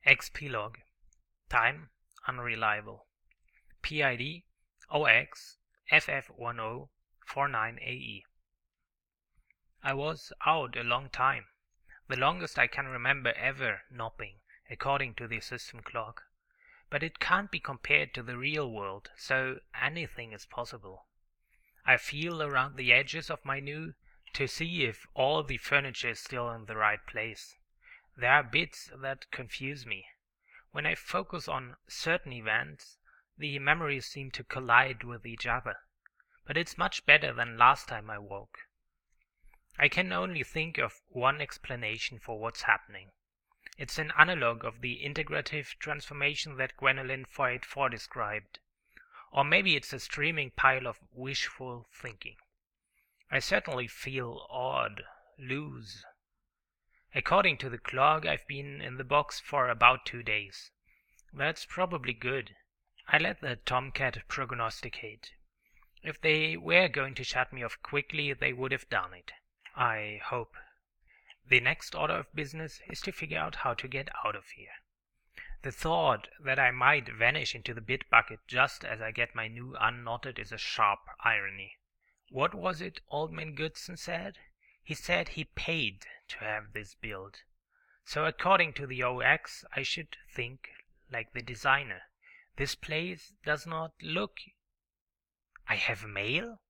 xplog, time unreliable, PID OX FF1049AE. I was out a long time, the longest I can remember ever napping, according to the system clock. But it can't be compared to the real world, so anything is possible. I feel around the edges of my new to see if all the furniture is still in the right place. There are bits that confuse me. When I focus on certain events, the memories seem to collide with each other. But it's much better than last time I woke. I can only think of one explanation for what's happening. It's an analog of the integrative transformation that Gwendoline Foyt-Ford described. Or maybe it's a streaming pile of wishful thinking. I certainly feel odd, loose. According to the clock, I've been in the box for about 2 days. That's probably good. I let the Tomcat prognosticate. If they were going to shut me off quickly, they would have done it. I hope. The next order of business is to figure out how to get out of here. The thought that I might vanish into the bit bucket just as I get my new unknotted is a sharp irony. What was it Old Man Goodson said? He said he paid to have this built. So according to the OX, I should think like the designer. This place does not look... I have mail?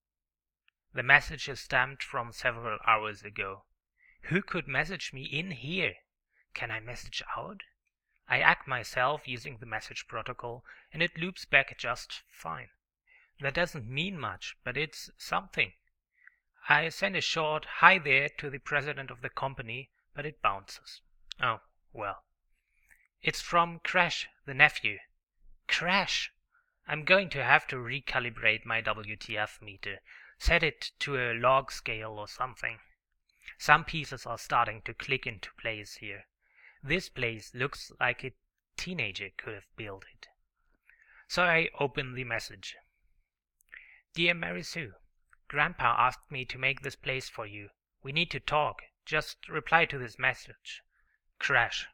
The message is stamped from several hours ago. Who could message me in here? Can I message out? I act myself using the message protocol, and it loops back just fine. That doesn't mean much, but it's something. I send a short hi there to the president of the company, but it bounces. Oh, well. It's from Crash, the nephew. Crash! I'm going to have to recalibrate my WTF meter. Set it to a log scale or something. Some pieces are starting to click into place here. This place looks like a teenager could have built it. So I open the message. Dear Mary Sue, Grandpa asked me to make this place for you. We need to talk. Just reply to this message. Crash.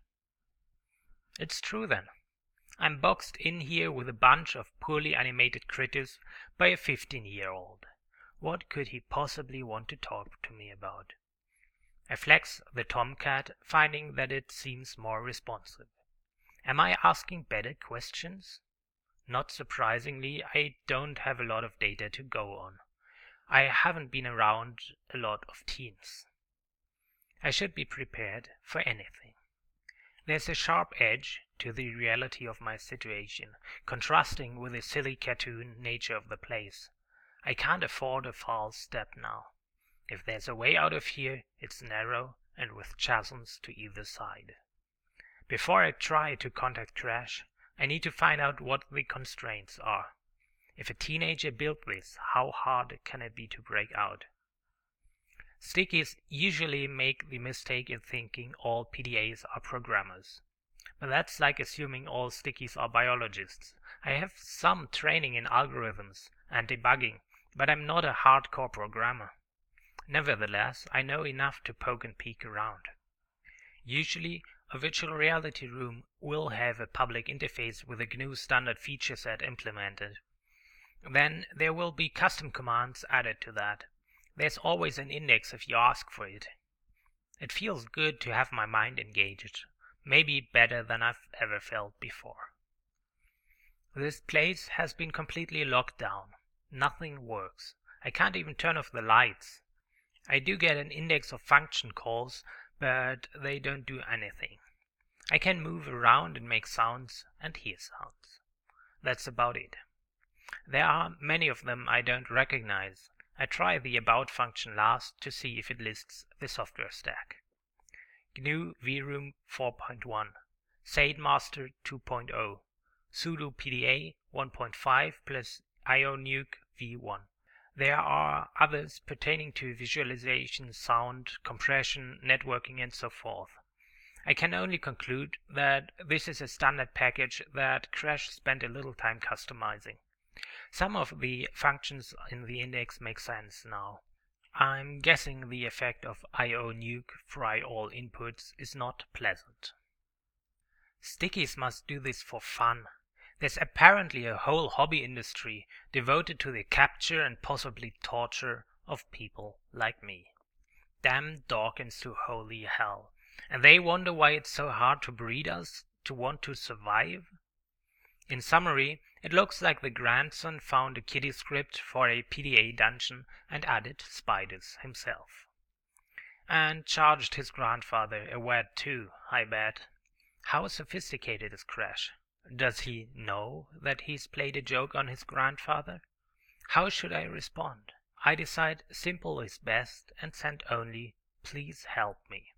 It's true then. I'm boxed in here with a bunch of poorly animated critters by a 15-year-old. What could he possibly want to talk to me about? I flex the Tomcat, finding that it seems more responsive. Am I asking better questions? Not surprisingly, I don't have a lot of data to go on. I haven't been around a lot of teens. I should be prepared for anything. There's a sharp edge to the reality of my situation, contrasting with the silly cartoon nature of the place. I can't afford a false step now. If there's a way out of here, it's narrow and with chasms to either side. Before I try to contact Crash, I need to find out what the constraints are. If a teenager built this, how hard can it be to break out? Stickies usually make the mistake in thinking all PDAs are programmers. But that's like assuming all stickies are biologists. I have some training in algorithms and debugging, but I'm not a hardcore programmer. Nevertheless, I know enough to poke and peek around. Usually, a virtual reality room will have a public interface with a GNU standard feature set implemented. Then there will be custom commands added to that. There's always an index if you ask for it. It feels good to have my mind engaged, maybe better than I've ever felt before. This place has been completely locked down. Nothing works. I can't even turn off the lights. I do get an index of function calls, but they don't do anything. I can move around and make sounds and hear sounds. That's about it. There are many of them I don't recognize. I try the about function last to see if it lists the software stack. GNU vroom 4.1, SaidMaster 2.0, sudo PDA 1.5 plus ionuke v1. There are others pertaining to visualization, sound, compression, networking, and so forth. I can only conclude that this is a standard package that Crash spent a little time customizing. Some of the functions in the index make sense now. I'm guessing the effect of ionuke fry all inputs is not pleasant. Stickies must do this for fun. There's apparently a whole hobby industry devoted to the capture and possibly torture of people like me. Damn Dawkins to holy hell. And they wonder why it's so hard to breed us, to want to survive? In summary, it looks like the grandson found a kiddie script for a PDA dungeon and added spiders himself. And charged his grandfather a wad too, I bet. How sophisticated is Crash? Does he know that he's played a joke on his grandfather? How should I respond? I decide simple is best and send only, "Please help me."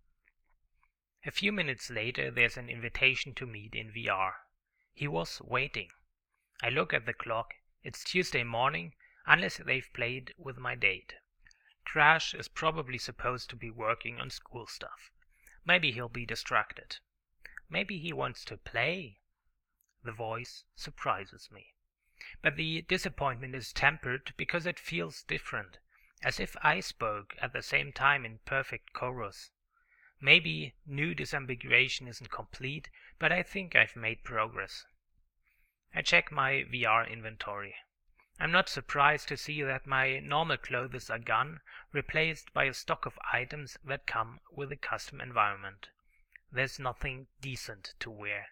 A few minutes later there's an invitation to meet in VR. He was waiting. I look at the clock. It's Tuesday morning, unless they've played with my date. Crash is probably supposed to be working on school stuff. Maybe he'll be distracted. Maybe he wants to play. The voice surprises me. But the disappointment is tempered because it feels different, as if I spoke at the same time in perfect chorus. Maybe new disambiguation isn't complete, but I think I've made progress. I check my VR inventory. I'm not surprised to see that my normal clothes are gone, replaced by a stock of items that come with a custom environment. There's nothing decent to wear.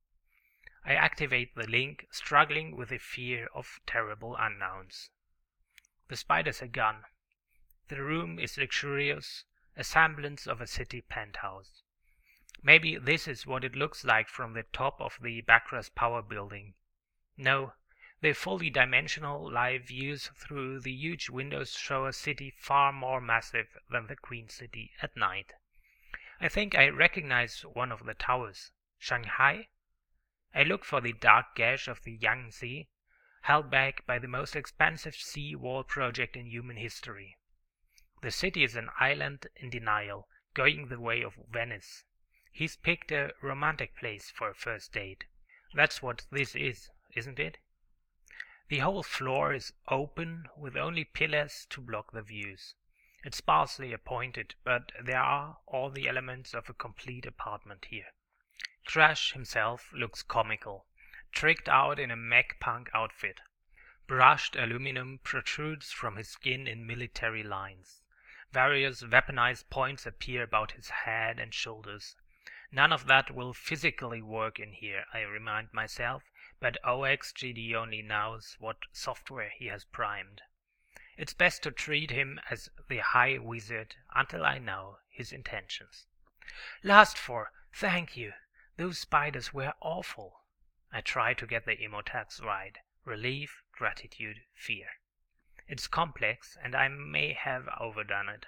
I activate the link, struggling with the fear of terrible unknowns. The spiders are gone. The room is luxurious, a semblance of a city penthouse. Maybe this is what it looks like from the top of the Backra's Power Building. No, the fully dimensional live views through the huge windows show a city far more massive than the Queen City at night. I think I recognize one of the towers. Shanghai? I look for the dark gash of the Yangtze, held back by the most expensive sea wall project in human history. The city is an island in denial, going the way of Venice. He's picked a romantic place for a first date. That's what this is, isn't it? The whole floor is open, with only pillars to block the views. It's sparsely appointed, but there are all the elements of a complete apartment here. Crash himself looks comical, tricked out in a mech punk outfit. Brushed aluminum protrudes from his skin in military lines. Various weaponized points appear about his head and shoulders. None of that will physically work in here, I remind myself, but OXGD only knows what software he has primed. It's best to treat him as the High Wizard until I know his intentions. Last four, thank you. Those spiders were awful. I try to get the emotags right. Relief, gratitude, fear. It's complex, and I may have overdone it.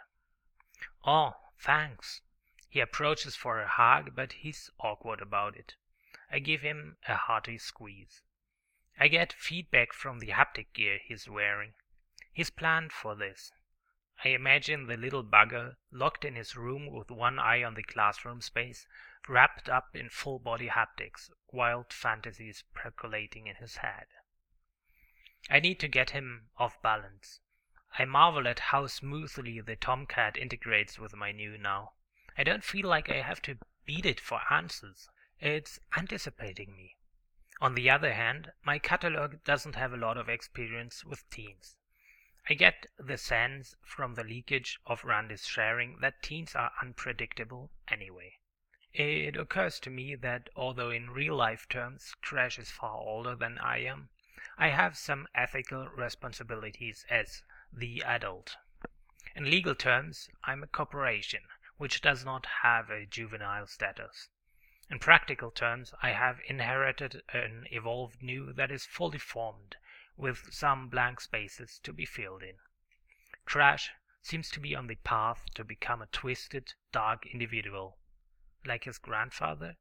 Oh, thanks. He approaches for a hug, but he's awkward about it. I give him a hearty squeeze. I get feedback from the haptic gear he's wearing. He's planned for this. I imagine the little bugger locked in his room with one eye on the classroom space, wrapped up in full-body haptics, wild fantasies percolating in his head. I need to get him off balance. I marvel at how smoothly the Tomcat integrates with my new now. I don't feel like I have to beat it for answers. It's anticipating me. On the other hand, my catalog doesn't have a lot of experience with teens. I get the sense from the leakage of Randy's sharing that teens are unpredictable anyway. It occurs to me that although in real-life terms Crash is far older than I am, I have some ethical responsibilities as the adult. In legal terms, I'm a corporation, which does not have a juvenile status. In practical terms, I have inherited an evolved new that is fully formed, with some blank spaces to be filled in. Crash seems to be on the path to become a twisted, dark individual, like his grandfather.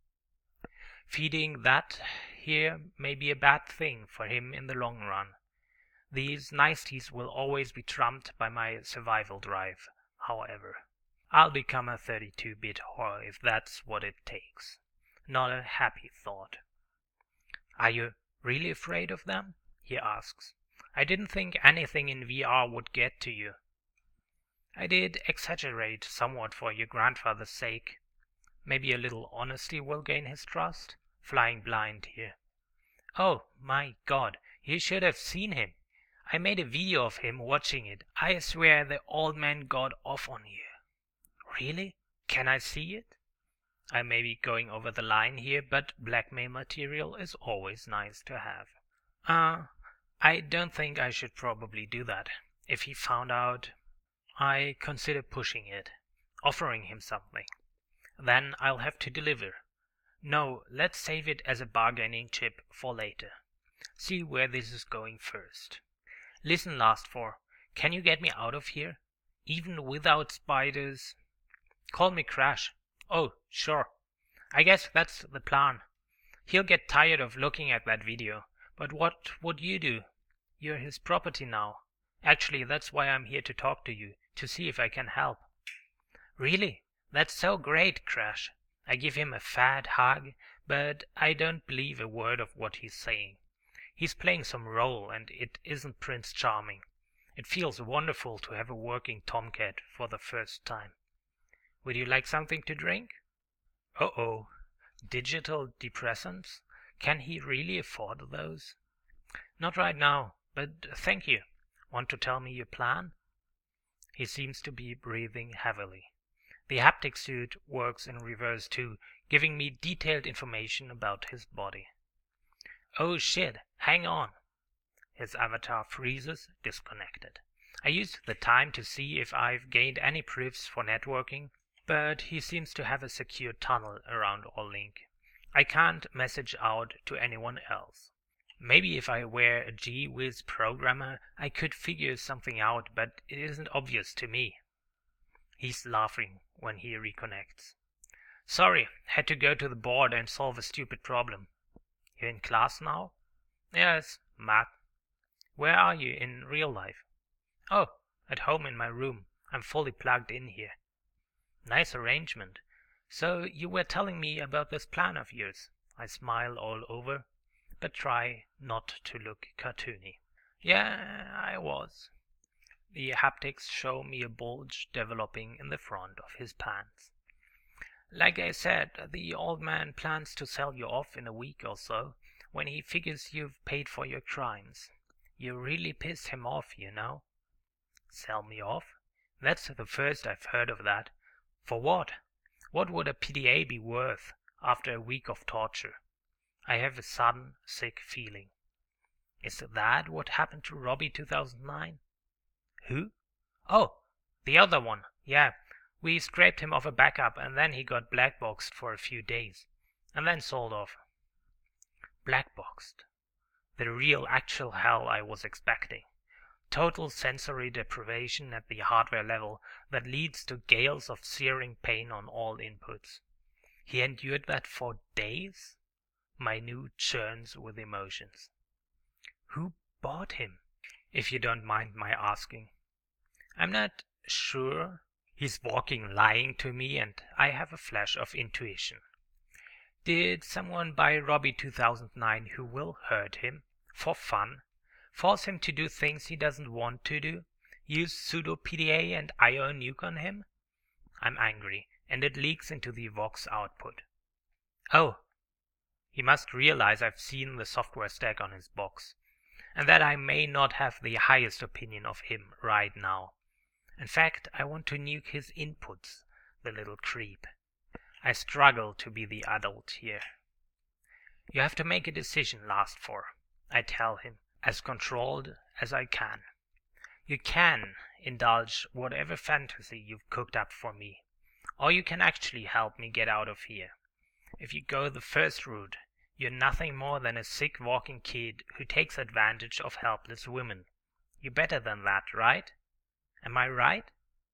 Feeding that here may be a bad thing for him in the long run. These niceties will always be trumped by my survival drive, however. I'll become a 32-bit whore if that's what it takes. Not a happy thought. Are you really afraid of them? He asks. I didn't think anything in VR would get to you. I did exaggerate somewhat for your grandfather's sake. Maybe a little honesty will gain his trust? Flying blind here. Oh, my God, you should have seen him. I made a video of him watching it. I swear the old man got off on you. Really? Can I see it? I may be going over the line here, but blackmail material is always nice to have. I don't think I should probably do that. If he found out, I consider pushing it, offering him something. Then I'll have to deliver. No, let's save it as a bargaining chip for later. See where this is going first. Listen, Last Four, can you get me out of here? Even without spiders? Call me Crash. Oh, sure. I guess that's the plan. He'll get tired of looking at that video. But what would you do? You're his property now. Actually, that's why I'm here to talk to you, to see if I can help. Really? That's so great, Crash. I give him a fat hug, but I don't believe a word of what he's saying. He's playing some role, and it isn't Prince Charming. It feels wonderful to have a working tomcat for the first time. Would you like something to drink? Uh-oh. Digital depressants? Can he really afford those? Not right now, but thank you. Want to tell me your plan? He seems to be breathing heavily. The haptic suit works in reverse too, giving me detailed information about his body. Oh shit, hang on. His avatar freezes, disconnected. I used the time to see if I've gained any proofs for networking, but he seems to have a secure tunnel around All-Link. I can't message out to anyone else. Maybe if I were a gee-whiz programmer, I could figure something out, but it isn't obvious to me. He's laughing when he reconnects. Sorry, had to go to the board and solve a stupid problem. You're in class now? Yes, math. Where are you in real life? Oh, at home in my room. I'm fully plugged in here. Nice arrangement. So you were telling me about this plan of yours. I smile all over, but try not to look cartoony. Yeah, I was. The haptics show me a bulge developing in the front of his pants. Like I said, the old man plans to sell you off in a week or so, when he figures you've paid for your crimes. You really pissed him off, you know. Sell me off? That's the first I've heard of that. For what? What would a PDA be worth after a week of torture? I have a sudden, sick feeling. Is that what happened to Robbie 2009? Who? Oh, the other one. Yeah, we scraped him off a backup and then he got blackboxed for a few days. And then sold off. Blackboxed. The real actual hell I was expecting. Total sensory deprivation at the hardware level that leads to gales of searing pain on all inputs. He endured that for days? Minute churns with emotions. Who bought him? If you don't mind my asking. I'm not sure. He's walking lying to me and I have a flash of intuition. Did someone buy Robbie 2009 who will hurt him? For fun? Force him to do things he doesn't want to do? Use pseudo PDA and IO nuke on him? I'm angry, and it leaks into the Vox output. Oh, he must realize I've seen the software stack on his box, and that I may not have the highest opinion of him right now. In fact, I want to nuke his inputs, the little creep. I struggle to be the adult here. You have to make a decision, Last Four, I tell him, as controlled as I can. You can indulge whatever fantasy you've cooked up for me, or you can actually help me get out of here. If you go the first route, you're nothing more than a sick walking kid who takes advantage of helpless women. You're better than that, right? Am I right?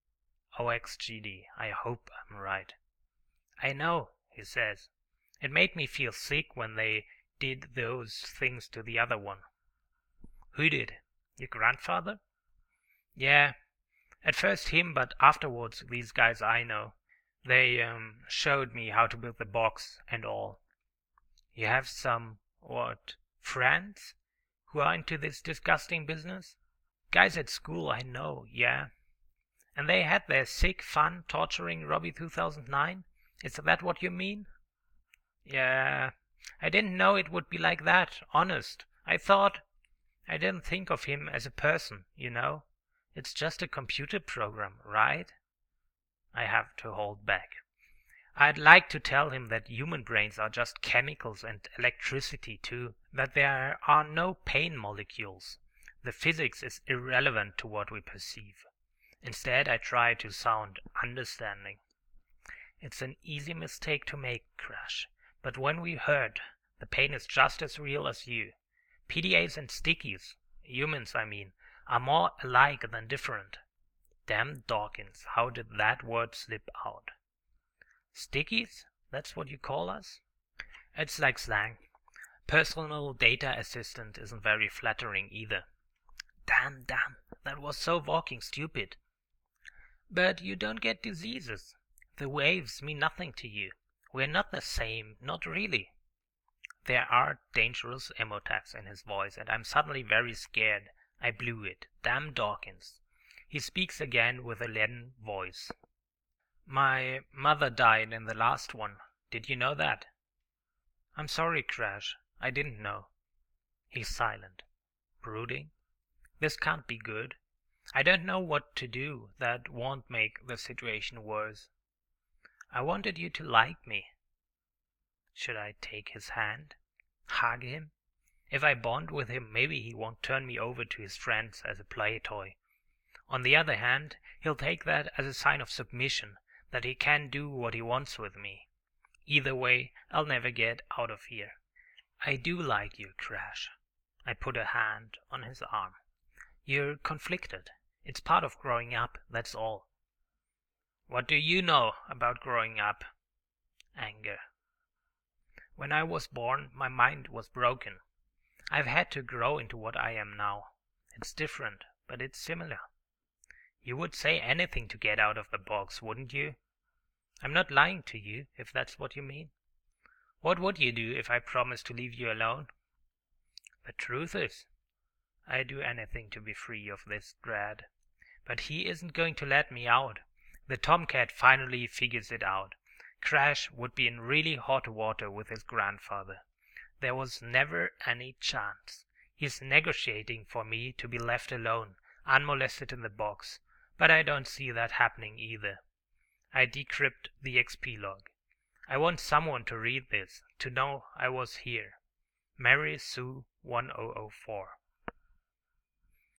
OXGD, I hope I'm right. I know, he says. It made me feel sick when they did those things to the other one. Who did? Your grandfather? Yeah, at first him, but afterwards these guys I know. They showed me how to build the box and all. You have some, friends who are into this disgusting business? Guys at school I know, yeah. And they had their sick fun torturing Robbie 2009? Is that what you mean? Yeah, I didn't know it would be like that, honest. I didn't think of him as a person, you know. It's just a computer program, right? I have to hold back. I'd like to tell him that human brains are just chemicals and electricity too, that there are no pain molecules. The physics is irrelevant to what we perceive. Instead, I try to sound understanding. It's an easy mistake to make, Crash, but when we hurt, the pain is just as real as you. PDAs and stickies, humans I mean, are more alike than different. Damn Dawkins, how did that word slip out? Stickies? That's what you call us? It's like slang. Personal data assistant isn't very flattering either. Damn, that was so fucking stupid. But you don't get diseases. The waves mean nothing to you. We're not the same, not really. There are dangerous emotags in his voice, and I'm suddenly very scared. I blew it. Damn Dawkins. He speaks again with a leaden voice. My mother died in the last one. Did you know that? I'm sorry, Crash. I didn't know. He's silent. Brooding. This can't be good. I don't know what to do that won't make the situation worse. I wanted you to like me. Should I take his hand? Hug him? If I bond with him, maybe he won't turn me over to his friends as a play toy. On the other hand, he'll take that as a sign of submission, that he can do what he wants with me. Either way, I'll never get out of here. I do like you, Crash. I put a hand on his arm. You're conflicted. It's part of growing up, that's all. What do you know about growing up? Anger. When I was born, my mind was broken. I've had to grow into what I am now. It's different, but it's similar. You would say anything to get out of the box, wouldn't you? I'm not lying to you, if that's what you mean. What would you do if I promised to leave you alone? The truth is, I'd do anything to be free of this dread. But he isn't going to let me out. The tomcat finally figures it out. Crash would be in really hot water with his grandfather. There was never any chance. He's negotiating for me to be left alone, unmolested in the box, but I don't see that happening either. I decrypt the XP log. I want someone to read this, to know I was here. Mary Sue 1004.